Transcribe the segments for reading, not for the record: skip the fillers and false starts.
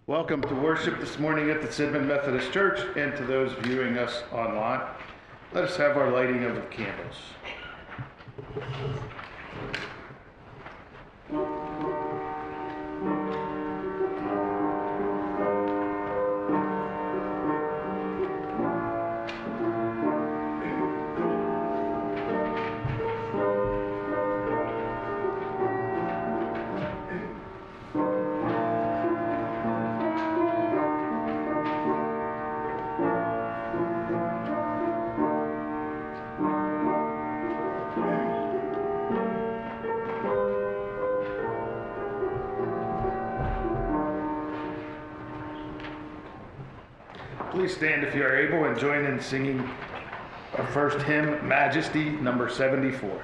Welcome to worship this morning at the Sidman Methodist Church, and to those viewing us online. Let us have our lighting of the candles. Please stand if you are able and join in singing our first hymn, Majesty, number 74.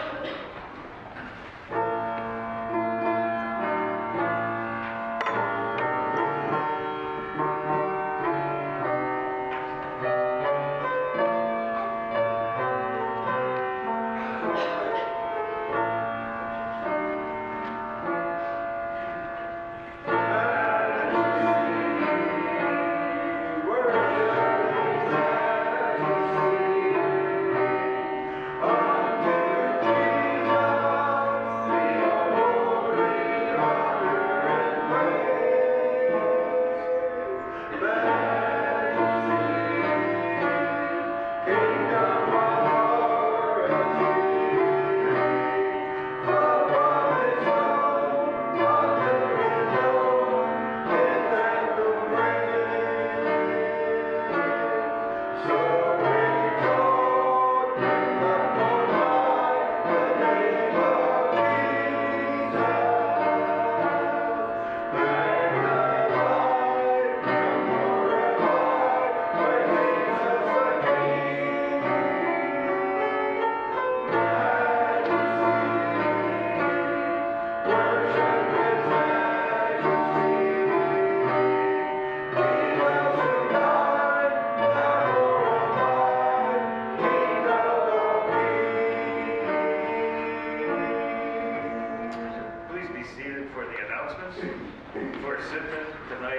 For Sidman tonight,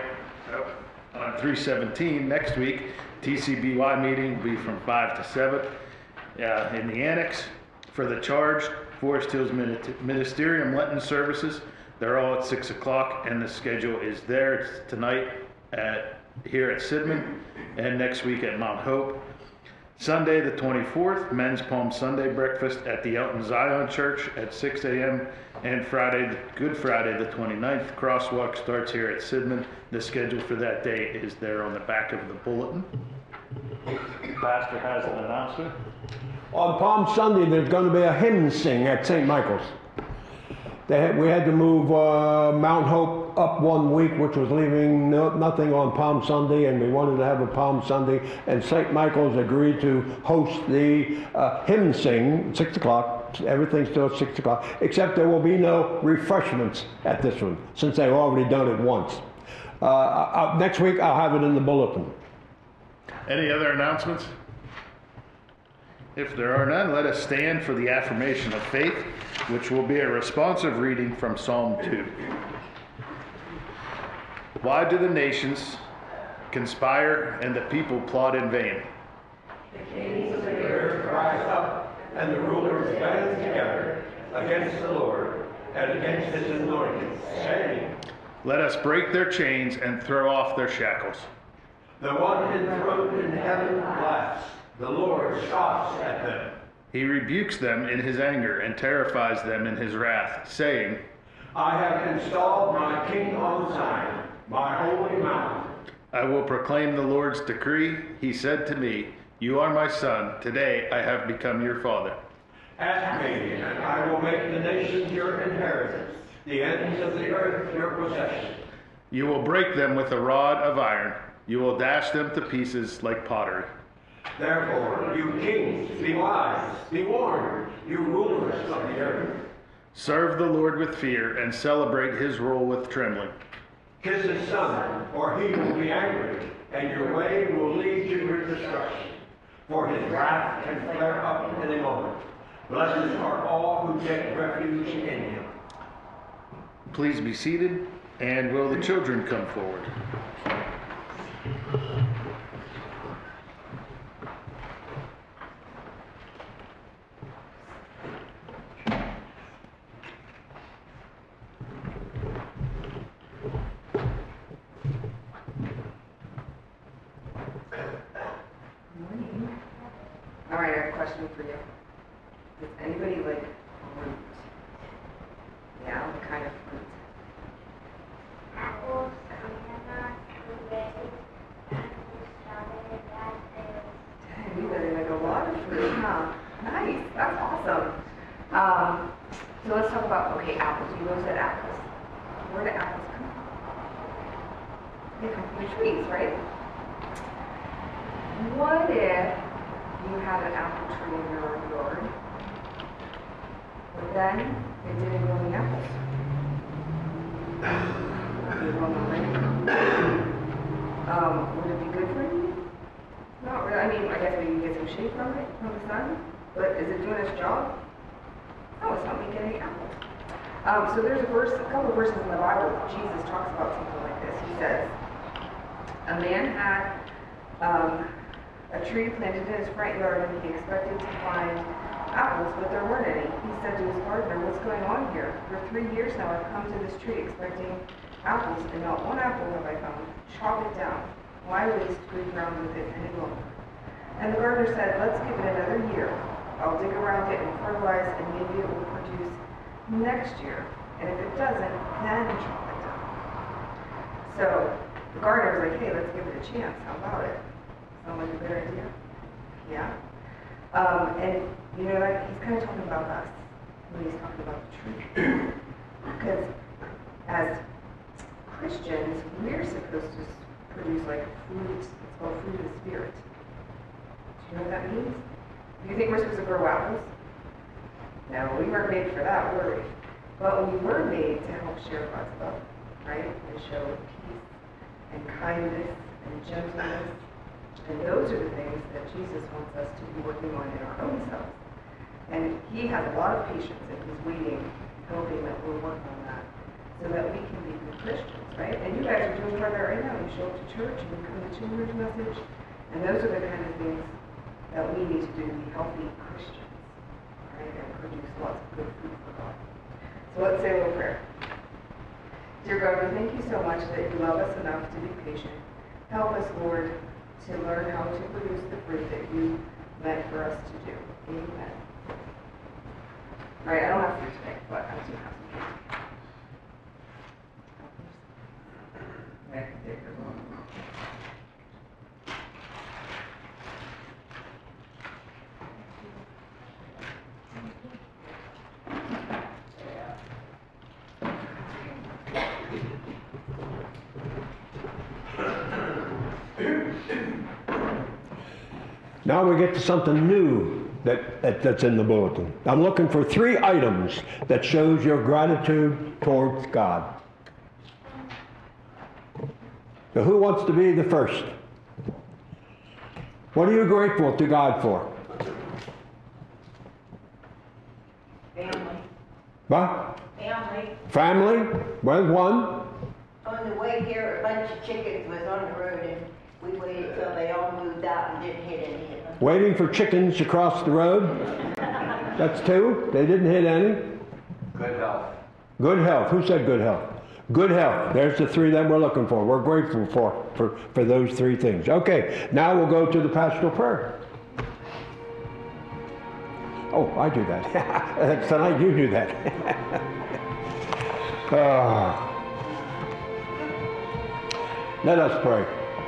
on 3/17, next week, TCBY meeting will be from 5 to 7 in the annex. For the charge, Forest Hills Ministerium Lenten services, they're all at 6 o'clock, and the schedule is there. It's tonight here at Sidman, and next week at Mount Hope. Sunday the 24th, Men's Palm Sunday breakfast at the Elton Zion Church at 6 a.m. And Friday, Good Friday the 29th, crosswalk starts here at Sidman. The schedule for that day is there on the back of the bulletin. The pastor has an announcement. On Palm Sunday, there's going to be a hymn sing at St. Michael's. We had to move Mount Hope up 1 week, which was leaving nothing on Palm Sunday, and we wanted to have a Palm Sunday, and St. Michael's agreed to host the hymn sing, 6 o'clock. Everything's still at 6 o'clock, except there will be no refreshments at this one, since they've already done it once. Next week, I'll have it in the bulletin. Any other announcements? If there are none, let us stand for the affirmation of faith, which will be a responsive reading from Psalm 2. Why do the nations conspire and the people plot in vain? The kings of the earth rise up, and the rulers band together against the Lord and against his anointed, saying, Let us break their chains and throw off their shackles. The one enthroned in heaven laughs. The Lord scoffs at them. He rebukes them in his anger and terrifies them in his wrath, saying, I have installed my king on Zion, my holy mountain. I will proclaim the Lord's decree. He said to me, You are my son. Today I have become your father. Ask me, and I will make the nations your inheritance, the ends of the earth your possession. You will break them with a rod of iron. You will dash them to pieces like pottery. Therefore, you kings, be wise, be warned, you rulers of the earth. Serve the Lord with fear and celebrate his rule with trembling. Kiss his son, or he will be angry, and your way will lead to your destruction. For his wrath can flare up in a moment. Blessed are all who take refuge in him. Please be seated. And will the children come forward? Morning. All right, I have a question for you. Does anybody like fruit? Yeah, what kind of fruit? Apples, bananas, blueberries, strawberry, raspberries. Dang, you really like a lot of fruit, huh? Nice, that's awesome. So let's talk about, okay, apples. You both said apples. Where do apples come from? They come from the trees, right? What if you had an apple tree in your yard, but then it didn't grow any apples? Would it be good for you? Not really. I mean, I guess maybe you get some shade from it, from the sun, but is it doing its job? No, it's not making any apples. So there's a couple of verses in the Bible, Jesus talks about something like this. He says, a man had a tree planted in his front yard and he expected to find apples, but there weren't any. He said to his gardener, what's going on here? For 3 years now I've come to this tree expecting apples, and not one apple have I found. Chop it down. Why waste good ground with it any longer? And the gardener said, let's give it another year. I'll dig around it and fertilize, and maybe it will produce next year. And if it doesn't, then chop it down. So the gardener was like, hey, let's give it a chance. How about it? Sound like a good idea? Yeah? And you know, like, he's kind of talking about us when he's talking about the tree. Because as Christians, we're supposed to produce like fruit. It's called fruit of the Spirit. Do you know what that means? Do you think we're supposed to grow apples? No, we weren't made for that, were we? But we were made to help share God's love, right? And show peace and kindness and gentleness. And those are the things that Jesus wants us to be working on in our own selves. And he has a lot of patience, and he's waiting, hoping that we'll work on that so that we can be good Christians, right? And you guys are doing part of that right now. You show up to church and you come to children's message. And those are the kind of things that we need to do to be healthy Christians, right? And produce lots of good fruit for God. So let's say a little prayer. Dear God, we thank you so much that you love us enough to be patient. Help us, Lord, to learn how to produce the fruit that you meant for us to do. Amen. All right, I don't have fruit today, but I do have some fruit. Okay, there goes one. Now we get to something new that's in the bulletin. I'm looking for 3 items that shows your gratitude towards God. So who wants to be the first? What are you grateful to God for? Family. What? Family. Family? Where's one? On the way here, a bunch of chickens was on the road, and we waited till they all moved out and didn't hit any of them. Waiting for chickens to cross the road? That's 2. They didn't hit any. Good health. Good health. Who said good health? Good health. There's the 3 that we're looking for. We're grateful for those 3 things. Okay, now we'll go to the pastoral prayer. Oh, I do that. Tonight you do that. Let us pray.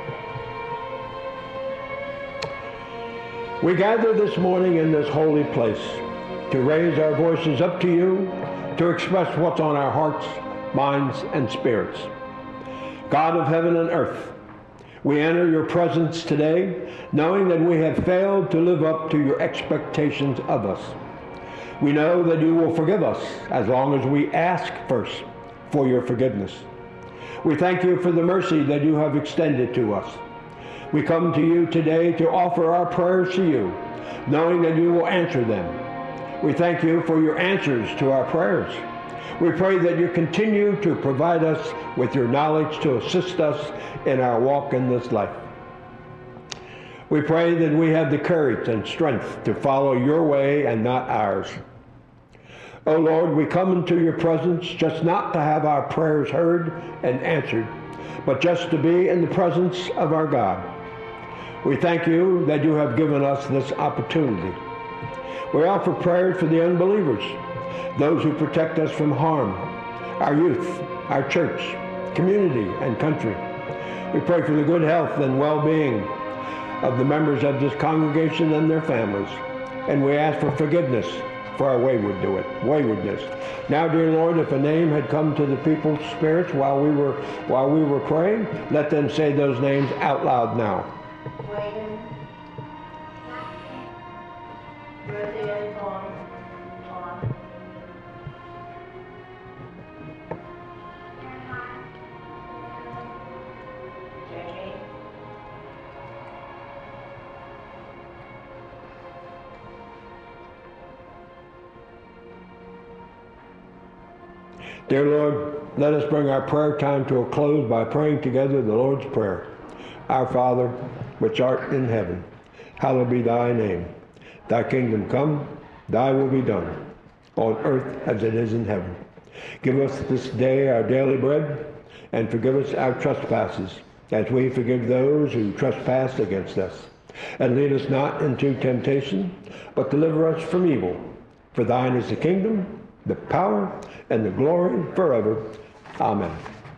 We gather this morning in this holy place to raise our voices up to you, to express what's on our hearts, minds, and spirits. God of heaven and earth, we enter your presence today knowing that we have failed to live up to your expectations of us. We know that you will forgive us as long as we ask first for your forgiveness. We thank you for the mercy that you have extended to us. We come to you today to offer our prayers to you, knowing that you will answer them. We thank you for your answers to our prayers. We pray that you continue to provide us with your knowledge to assist us in our walk in this life. We pray that we have the courage and strength to follow your way and not ours. O Lord, we come into your presence just not to have our prayers heard and answered, but just to be in the presence of our God. We thank you that you have given us this opportunity. We offer prayers for the unbelievers, those who protect us from harm, our youth, our church, community, and country. We pray for the good health and well-being of the members of this congregation and their families. And we ask for forgiveness for our waywardness. Now, dear Lord, if a name had come to the people's spirits while we were praying, let them say those names out loud now. Wayne, Roseanne Vaughn, Jamie, Dear Lord, let us bring our prayer time to a close by praying together the Lord's Prayer. Our Father, which art in heaven, hallowed be thy name. Thy kingdom come, thy will be done, on earth as it is in heaven. Give us this day our daily bread, and forgive us our trespasses, as we forgive those who trespass against us. And lead us not into temptation, but deliver us from evil. For thine is the kingdom, the power, and the glory forever. Amen.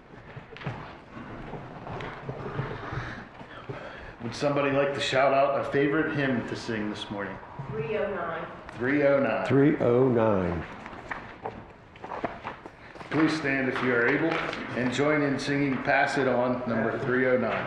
Would somebody like to shout out a favorite hymn to sing this morning? 309. 309. 309. Please stand if you are able and join in singing Pass It On, number 309.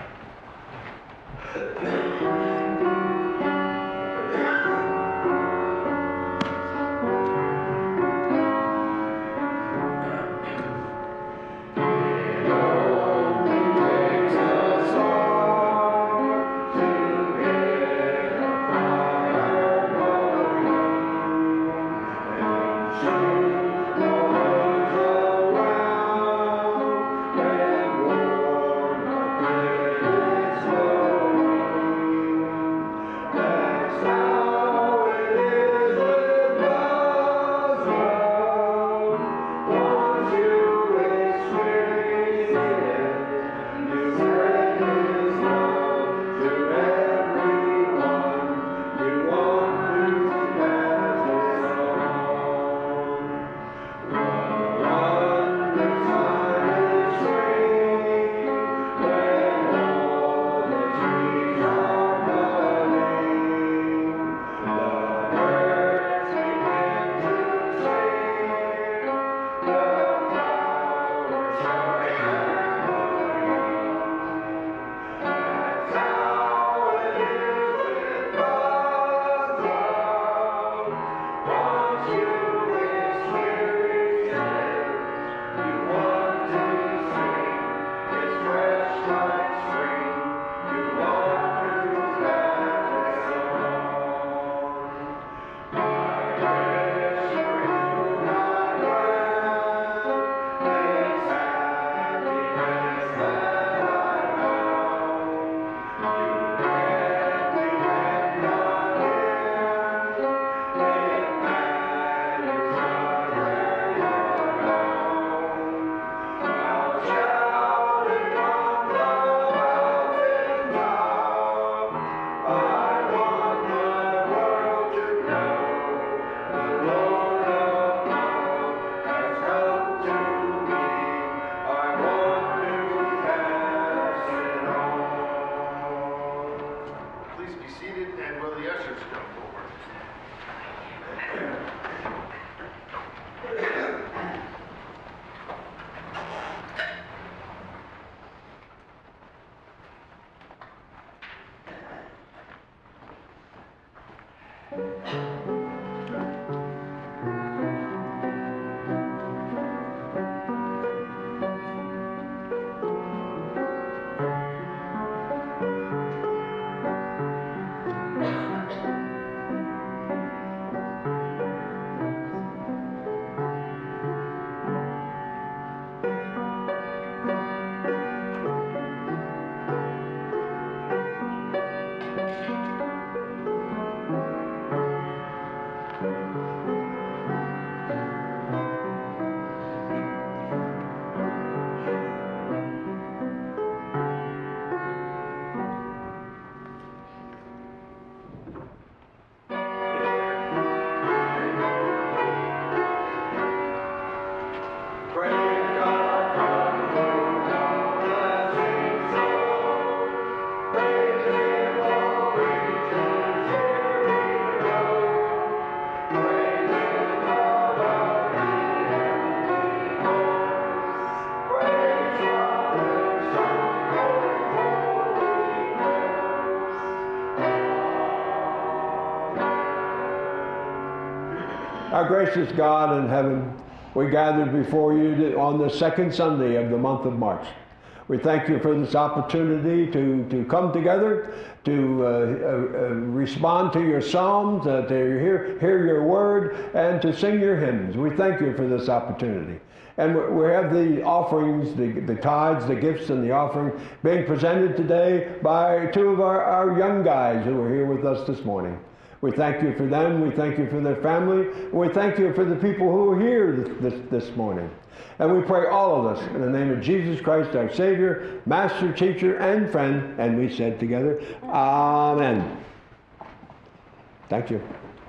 Our gracious God in heaven, we gathered before you on the second Sunday of the month of March. We thank you for this opportunity to come together, to respond to your psalms, to hear your word, and to sing your hymns. We thank you for this opportunity. And we have the offerings, the tithes, the gifts, and the offering being presented today by two of our young guys who are here with us this morning. We thank you for them. We thank you for their family. And we thank you for the people who are here this morning. And we pray all of us in the name of Jesus Christ, our Savior, Master, Teacher, and Friend. And we said together, Amen. Thank you.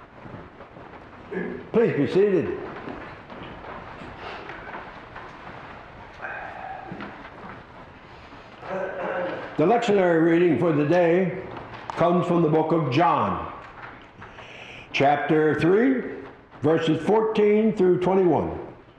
Please be seated. The lectionary reading for the day comes from the book of John, chapter 3, verses 14 through 21.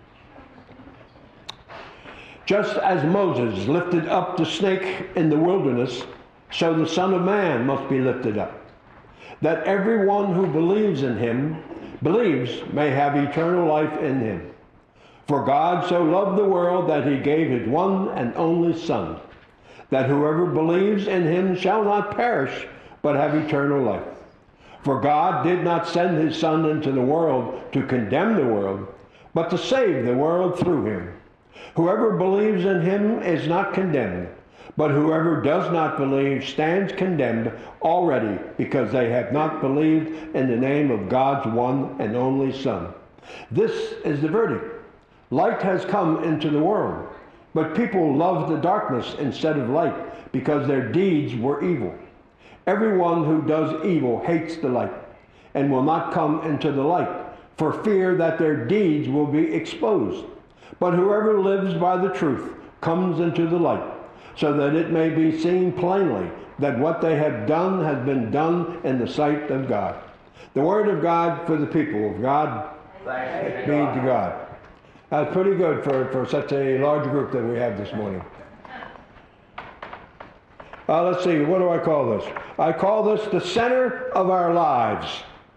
Just as Moses lifted up the snake in the wilderness, so the Son of Man must be lifted up, that everyone who believes in him may have eternal life in him. For God so loved the world that he gave his one and only Son, that whoever believes in him shall not perish, but have eternal life. For God did not send his Son into the world to condemn the world, but to save the world through him. Whoever believes in him is not condemned, but whoever does not believe stands condemned already, because they have not believed in the name of God's one and only Son. This is the verdict. Light has come into the world, but people loved the darkness instead of light, because their deeds were evil. Everyone who does evil hates the light, and will not come into the light, for fear that their deeds will be exposed. But whoever lives by the truth comes into the light, so that it may be seen plainly that what they have done has been done in the sight of God. The word of God for the people of God. Thanks be to God. That's pretty good for such a large group that we have this morning. Let's see, what do I call this? I call this the center of our lives.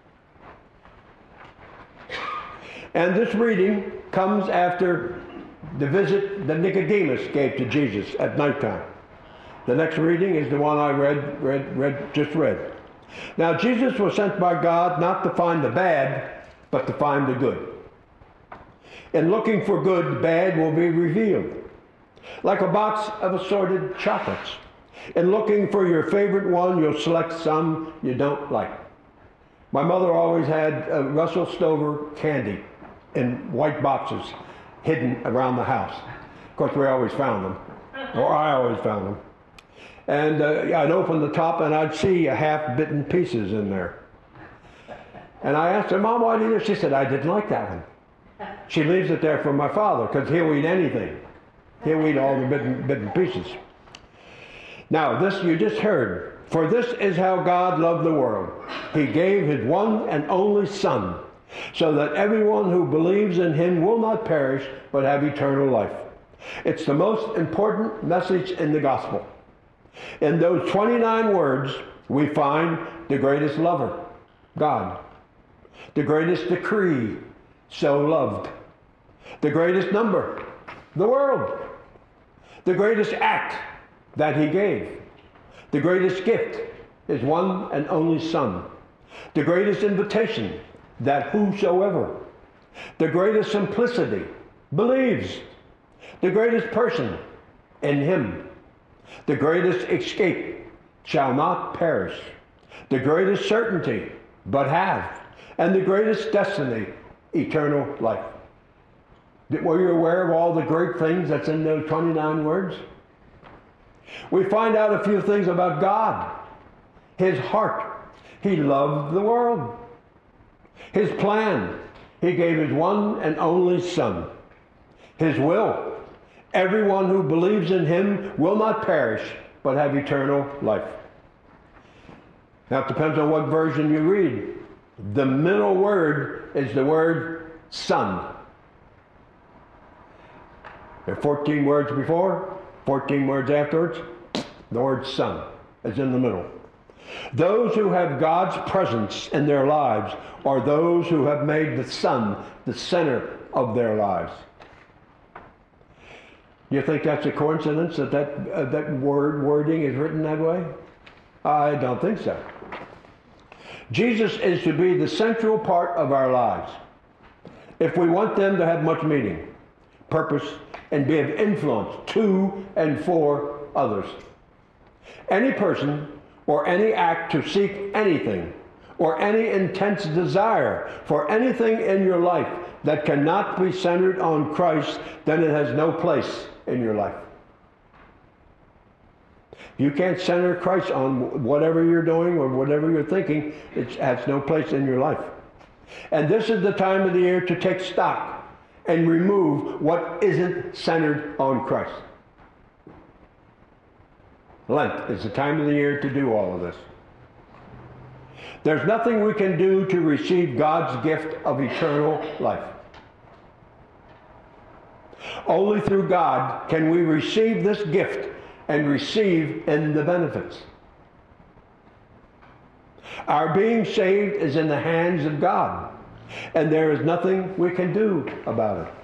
And this reading comes after the visit that Nicodemus gave to Jesus at nighttime. The next reading is the one I just read. Now, Jesus was sent by God not to find the bad, but to find the good. In looking for good, the bad will be revealed, like a box of assorted chocolates. In looking for your favorite one, you'll select some you don't like. My mother always had Russell Stover candy in white boxes hidden around the house. Of course, we always found them, or I always found them. And I'd open the top and I'd see half-bitten pieces in there. And I asked her, Mom, why did you? She said, I didn't like that one. She leaves it there for my father, because he'll eat anything. He'll eat all the bitten pieces. Now, this you just heard. For this is how God loved the world. He gave his one and only Son, so that everyone who believes in him will not perish, but have eternal life. It's the most important message in the gospel. In those 29 words, we find the greatest lover, God. The greatest decree, so loved. The greatest number, the world. The greatest act that he gave. The greatest gift, his one and only Son. The greatest invitation, that whosoever. The greatest simplicity, believes. The greatest person, in him. The greatest escape, shall not perish. The greatest certainty, but have. And the greatest destiny, eternal life. Were you aware of all the great things that's in those 29 words? We find out a few things about God. His heart. He loved the world. His plan. He gave his one and only Son. His will. Everyone who believes in him will not perish, but have eternal life. Now, it depends on what version you read. The middle word is the word Son. There are 14 words before, 14 words afterwards. The word Son is in the middle. Those who have God's presence in their lives are those who have made the Son the center of their lives. You think that's a coincidence that wording is written that way? I don't think so. Jesus is to be the central part of our lives if we want them to have much meaning, purpose, and be of influence to and for others. Any person or any act to seek anything or any intense desire for anything in your life that cannot be centered on Christ, then it has no place in your life. You can't center Christ on whatever you're doing or whatever you're thinking. It has no place in your life. And this is the time of the year to take stock and remove what isn't centered on Christ. Lent is the time of the year to do all of this. There's nothing we can do to receive God's gift of eternal life. Only through God can we receive this gift and receive in the benefits. Our being saved is in the hands of God, and there is nothing we can do about it.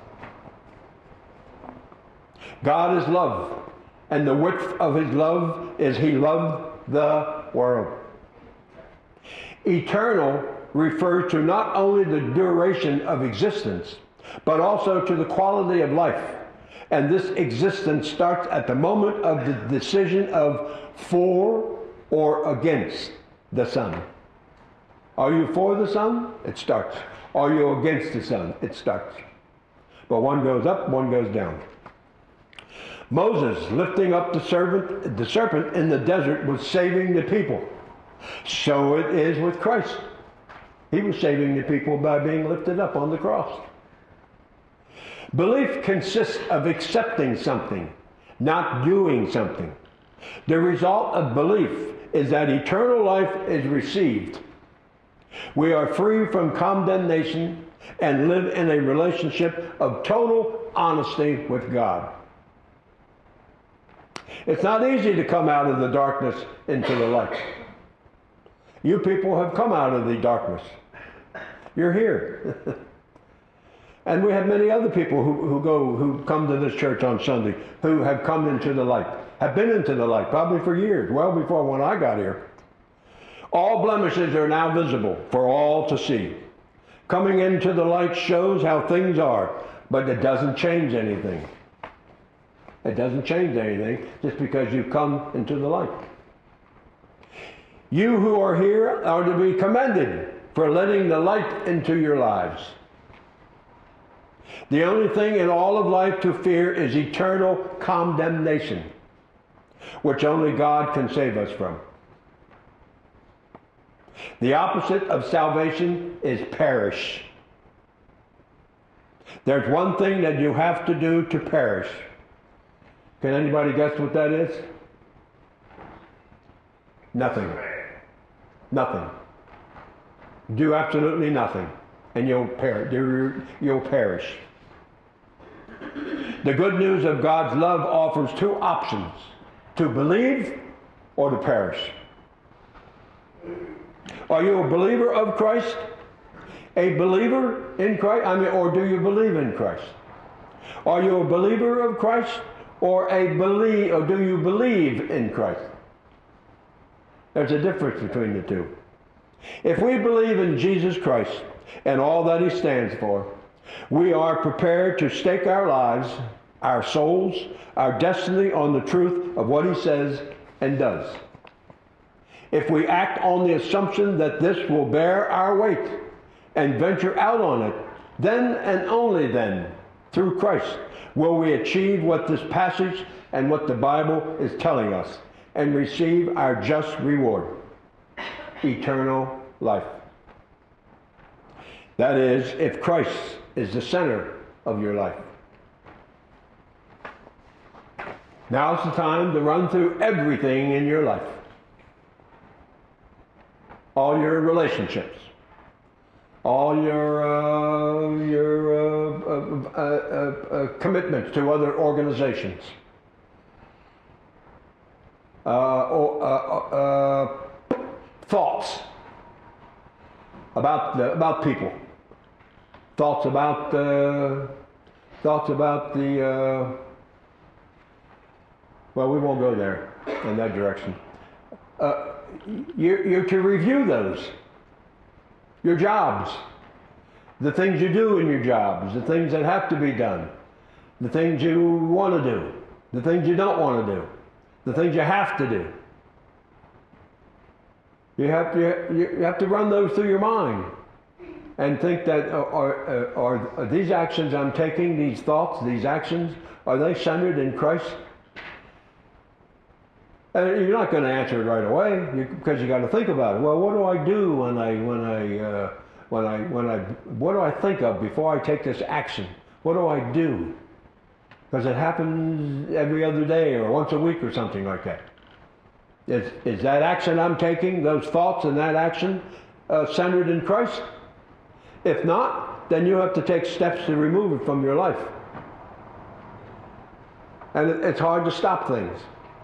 God is love, and the width of his love is he loved the world. Eternal refers to not only the duration of existence, but also to the quality of life. And this existence starts at the moment of the decision of for or against the Son. Are you for the Son? It starts. Are you against the Son? It starts. But one goes up, one goes down. Moses lifting up the serpent in the desert was saving the people. So it is with Christ. He was saving the people by being lifted up on the cross. Belief consists of accepting something, not doing something. The result of belief is that eternal life is received. We are free from condemnation and live in a relationship of total honesty with God. It's not easy to come out of the darkness into the light. You people have come out of the darkness. You're here. And we have many other people who come to this church on Sunday who have come into the light, have been into the light probably for years, well before when I got here. All blemishes are now visible for all to see. Coming into the light shows how things are, but it doesn't change anything. It doesn't change anything just because you come into the light. You who are here are to be commended for letting the light into your lives. The only thing in all of life to fear is eternal condemnation, which only God can save us from. The opposite of salvation is perish. There's one thing that you have to do to perish. Can anybody guess what that is? Nothing. Nothing. Do absolutely nothing, and you'll perish. The good news of God's love offers two options: to believe or to perish. Are you a believer of Christ? A believer in Christ? Or do you believe in Christ? Are you a believer of Christ or do you believe in Christ? There's a difference between the two. If we believe in Jesus Christ and all that he stands for, we are prepared to stake our lives, our souls, our destiny on the truth of what he says and does. If we act on the assumption that this will bear our weight and venture out on it, then and only then, through Christ, will we achieve what this passage and what the Bible is telling us and receive our just reward: eternal life. That is, if Christ is the center of your life. Now's the time to run through everything in your life. All your relationships, all your commitments to other organizations, thoughts about people, thoughts about the well, we won't go there in that direction. You're to review those, your jobs, the things you do in your jobs, the things that have to be done, the things you want to do, the things you don't want to do, the things you have to do. You have to run those through your mind and think that are these actions I'm taking, these thoughts, these actions, are they centered in Christ? And you're not going to answer it right away because you got to think about it. Well, what do I do what do I think of before I take this action? What do I do? Because it happens every other day or once a week or something like that. Is that action I'm taking, those thoughts and that action, centered in Christ? If not, then you have to take steps to remove it from your life. And it's hard to stop things.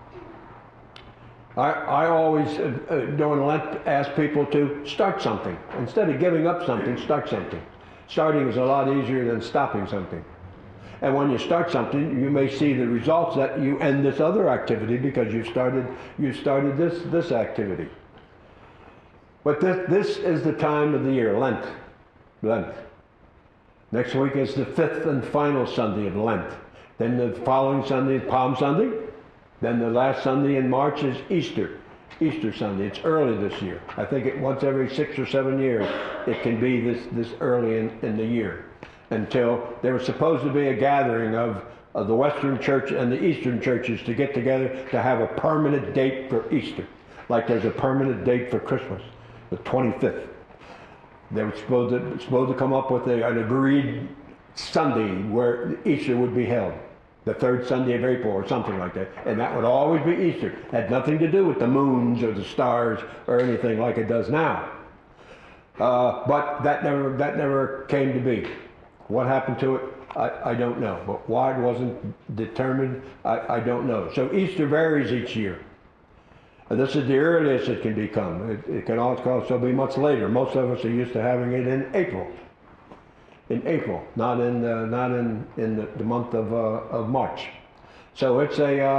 I always, during Lent, ask people to start something. Instead of giving up something, start something. Starting is a lot easier than stopping something. And when you start something, you may see the results that you end this other activity because you started this activity. But this is the time of the year, Lent. Lent. Next week is the 5th and final Sunday of Lent. Then the following Sunday is Palm Sunday. Then the last Sunday in March is Easter. Easter Sunday. It's early this year. I think once every 6 or 7 years it can be this early in the year. Until there was supposed to be a gathering of the Western Church and the Eastern churches to get together to have a permanent date for Easter. Like there's a permanent date for Christmas, the 25th. They were supposed to come up with an agreed Sunday where Easter would be held. The 3rd Sunday of April or something like that. And that would always be Easter. Had nothing to do with the moons or the stars or anything like it does now. But that never came to be. What happened to it, I don't know. But why it wasn't determined, I don't know. So Easter varies each year. And this is the earliest it can become. It can also be much later. Most of us are used to having it in April. In April, not in the month of March. So it's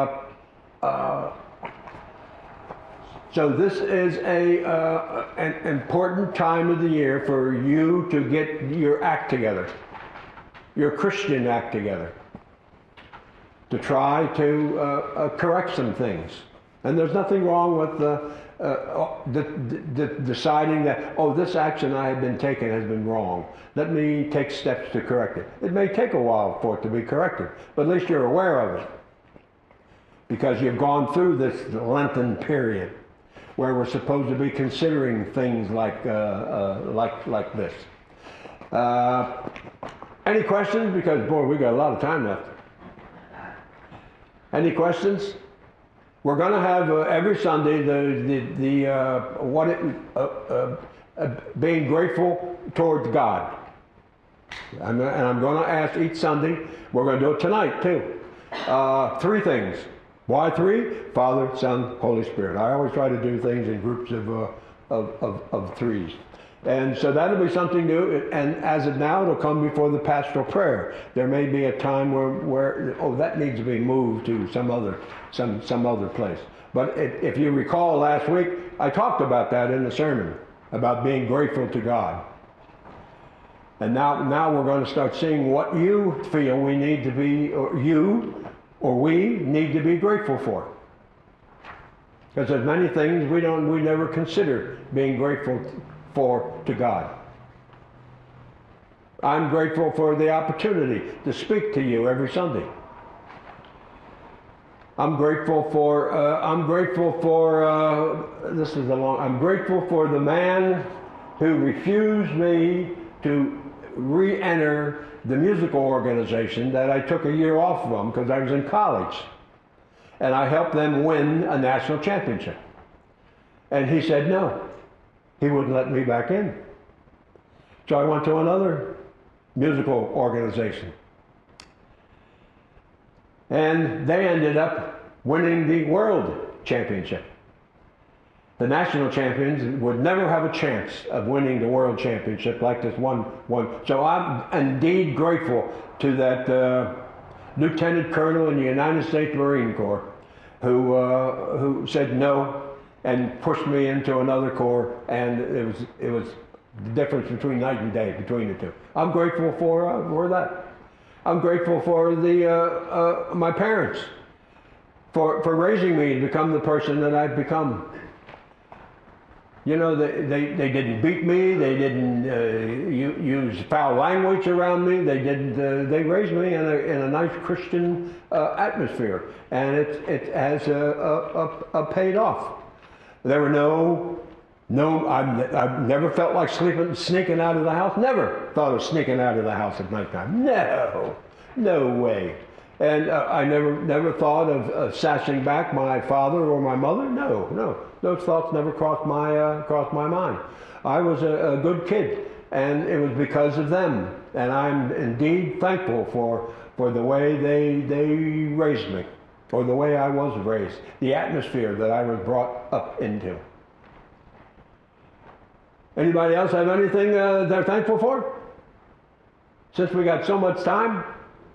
so this is an important time of the year for you to get your act together, your Christian act together, to try to correct some things. And there's nothing wrong with deciding that, oh, this action I have been taking has been wrong. Let me take steps to correct it. It may take a while for it to be corrected, but at least you're aware of it. Because you've gone through this Lenten period where we're supposed to be considering things like this. Any questions? Because, boy, we got a lot of time left. Any questions? We're going to have every Sunday being grateful towards God. And I'm going to ask each Sunday, we're going to do it tonight too. 3 things. Why 3? Father, Son, Holy Spirit. I always try to do things in groups of 3s. And so that'll be something new. And as of now, it'll come before the pastoral prayer. There may be a time where that needs to be moved to some other place. But if you recall last week, I talked about that in the sermon, about being grateful to God. And now we're going to start seeing what you feel we need to be, or we need to be grateful for. Because there's many things we never consider being grateful for to God. I'm grateful for the opportunity to speak to you every Sunday. I'm grateful for I'm grateful for the man who refused me to re-enter the musical organization that I took a year off from because I was in college. And I helped them win a national championship. And he said no. He wouldn't let me back in. So I went to another musical organization. And they ended up winning the world championship. the national champions would never have a chance of winning the world championship like this one. So I'm indeed grateful to that lieutenant colonel in the United States Marine Corps who said no and pushed me into another corps, and it was the difference between night and day between the two. I'm grateful for that. I'm grateful for my parents for raising me to become the person that I've become. You know, they didn't beat me. They didn't use foul language around me. They raised me in a nice Christian atmosphere, and it has paid off. There were I've never felt like sneaking out of the house. Never thought of sneaking out of the house at nighttime. No way. And I never thought of sassing back my father or my mother. No. Those thoughts never crossed my mind. I was a good kid, and it was because of them. And I'm indeed thankful for the way they raised me, or the way I was raised, the atmosphere that I was brought up into. Anybody else have anything they're thankful for? Since we got so much time?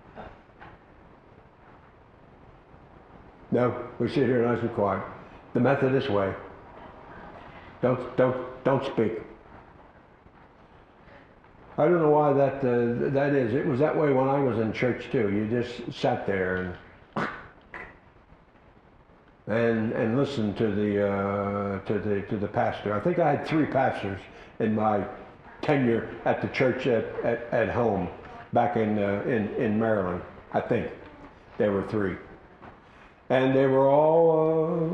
No, we sit here nice and quiet. The Methodist way. Don't speak. I don't know why that is. It was that way when I was in church too. You just sat there and listened to the pastor. I think I had 3 pastors in my tenure at the church at home back in Maryland. I think there were 3. And they were all,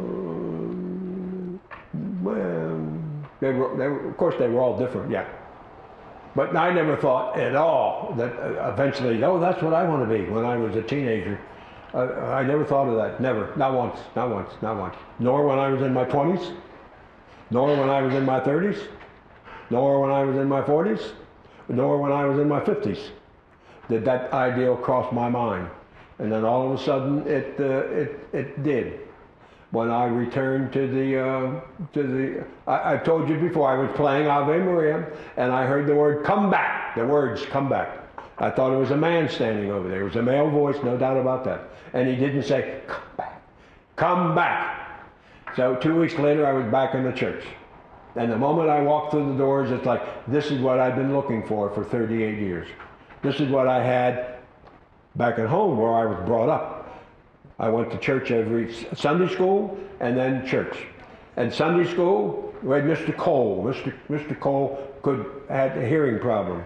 of course they were all different, yeah. But I never thought at all that eventually, that's what I want to be when I was a teenager. I never thought of that, never, not once. Nor when I was in my 20s, nor when I was in my 30s, nor when I was in my 40s, nor when I was in my 50s did that ideal cross my mind. And then all of a sudden, it did. When I returned to the I've told you before, I was playing Ave Maria, and I heard the word "come back." The words "come back." I thought it was a man standing over there. It was a male voice, no doubt about that. And he didn't say "come back, come back." So 2 weeks later, I was back in the church. And the moment I walked through the doors, it's like, this is what I've been looking for 38 years. This is what I had back at home where I was brought up. I went to church every Sunday school and then church. And Sunday school, we had Mr. Cole. Mr. Cole had hearing problems.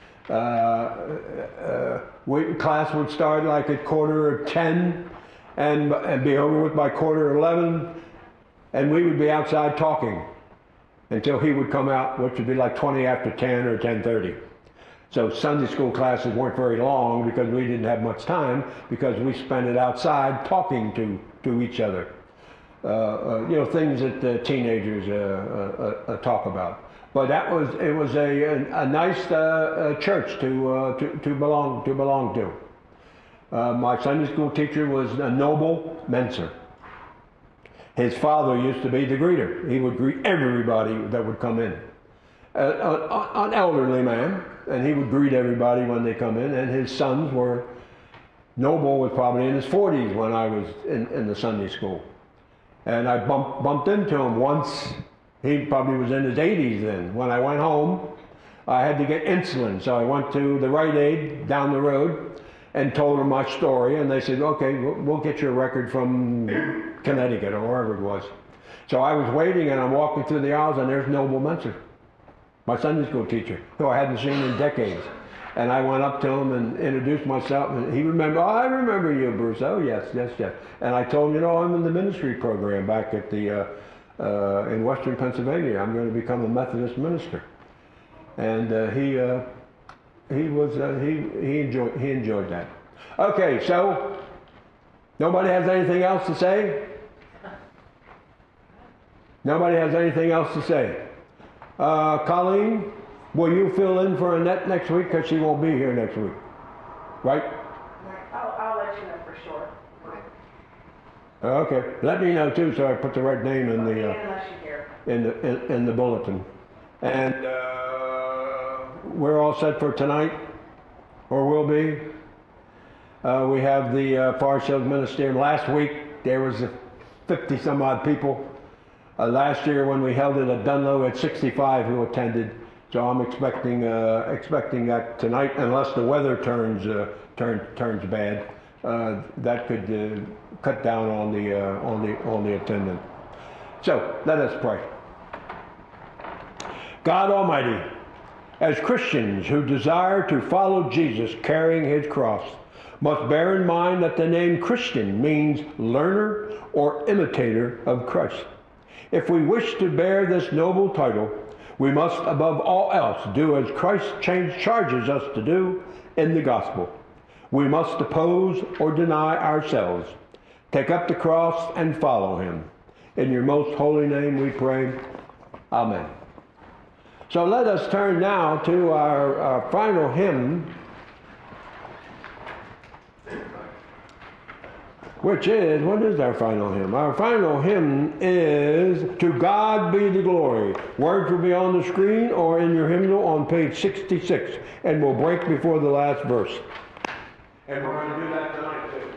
Class would start like at 10:15 and be over with by 11:15, and we would be outside talking until he would come out, which would be like 20 after 10 or 10:30. So Sunday school classes weren't very long because we didn't have much time, because we spent it outside talking to each other. Things that teenagers talk about. But it was a nice church to belong to. My Sunday school teacher was a Noble Menser. His father used to be the greeter. He would greet everybody that would come in. An elderly man, and he would greet everybody when they come in, and his sons were, Noble was probably in his 40s when I was in the Sunday school. And I bumped into him once. He probably was in his 80s then. When I went home, I had to get insulin, so I went to the Rite Aid down the road and told them my story, and they said, okay, we'll get your record from Connecticut or wherever it was. So I was waiting, and I'm walking through the aisles, and there's Noble Menser, my Sunday school teacher, who I hadn't seen in decades. And I went up to him and introduced myself, and he remembered, I remember you, Bruce. Oh, yes. And I told him, I'm in the ministry program back at in Western Pennsylvania. I'm going to become a Methodist minister. And he enjoyed that. Okay, so nobody has anything else to say? Nobody has anything else to say? Colleen, will you fill in for Annette next week, because she won't be here next week, right? I'll let you know for sure. Okay, let me know too, so I put the right name in the. Unless you hear. in the bulletin. And we're all set for tonight, or will be. We have the Forest Hills Ministerium. Last week there was 50 some odd people. Last year when we held it at Dunlow, we had 65 who attended. So I'm expecting that tonight, unless the weather turns bad, that could cut down on the attendance. So let us pray. God Almighty, as Christians who desire to follow Jesus carrying his cross, must bear in mind that the name Christian means learner or imitator of Christ. If we wish to bear this noble title, we must above all else do as Christ charges us to do in the gospel. We must oppose or deny ourselves, take up the cross and follow him. In your most holy name we pray. Amen. So let us turn now to our final hymn, which is, what is our final hymn? Our final hymn is To God Be the Glory. Words will be on the screen or in your hymnal on page 66, and we'll break before the last verse. And we're going to do that tonight too.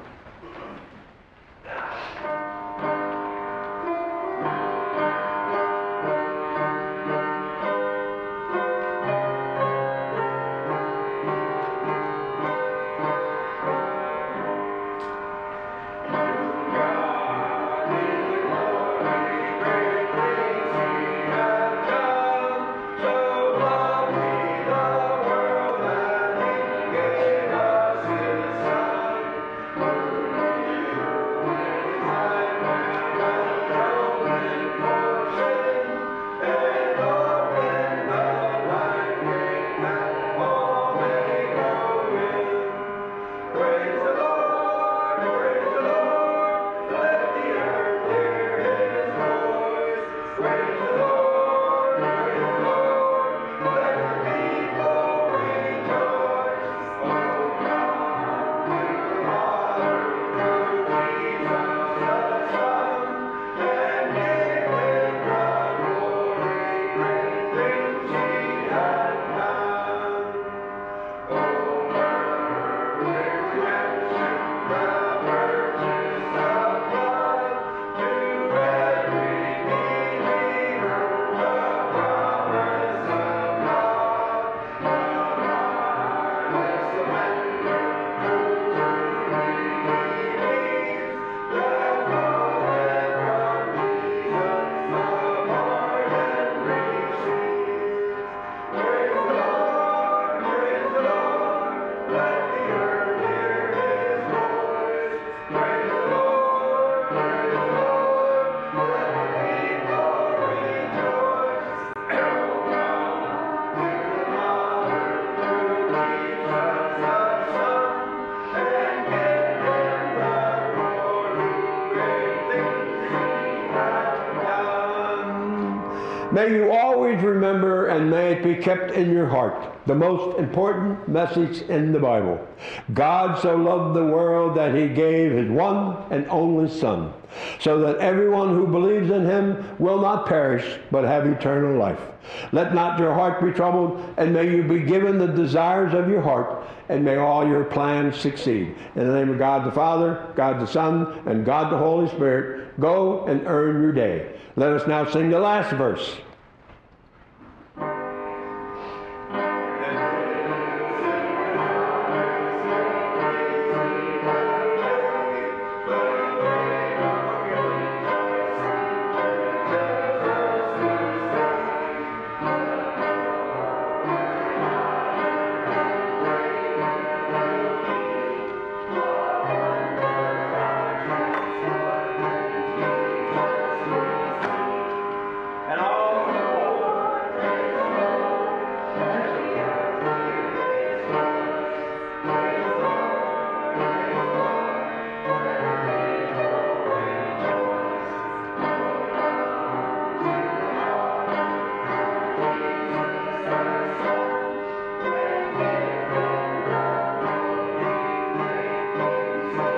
May you always remember, and may it be kept in your heart, the most important message in the Bible. God so loved the world that he gave his one and only Son, so that everyone who believes in him will not perish, but have eternal life. Let not your heart be troubled, and may you be given the desires of your heart, and may all your plans succeed. In the name of God the Father, God the Son, and God the Holy Spirit, go and earn your day. Let us now sing the last verse.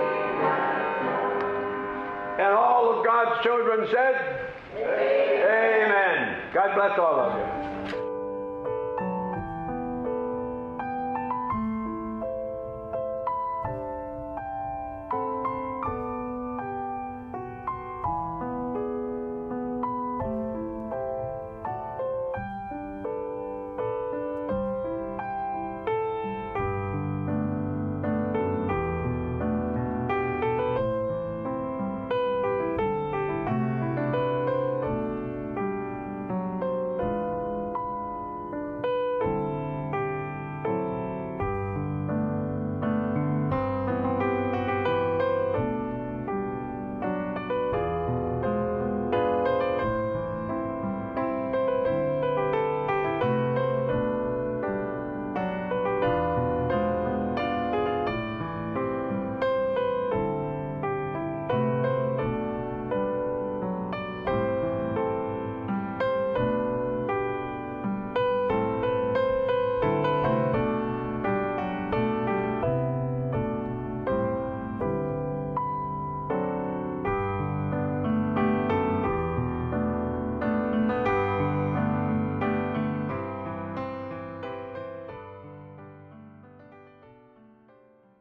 Children said, Amen. God bless all of you.